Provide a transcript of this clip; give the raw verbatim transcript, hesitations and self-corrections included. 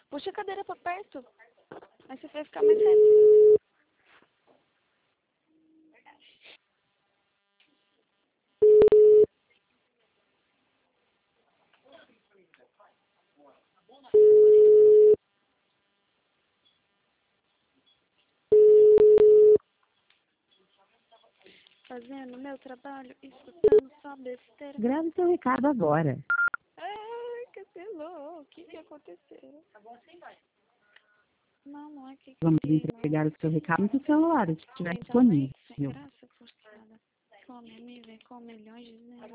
Puxa a cadeira pra perto. Aí você vai ficar mais reto. Fazendo meu trabalho, escutando só besteira. Grave seu recado agora. Ai, cancelou. O que que aconteceu? Tá bom assim, vai? Não, não é que... Vamos que entregar o seu recado no seu celular, se estiver Mentalmente sem disponível. graça, frustrada. Come, me vê com milhões de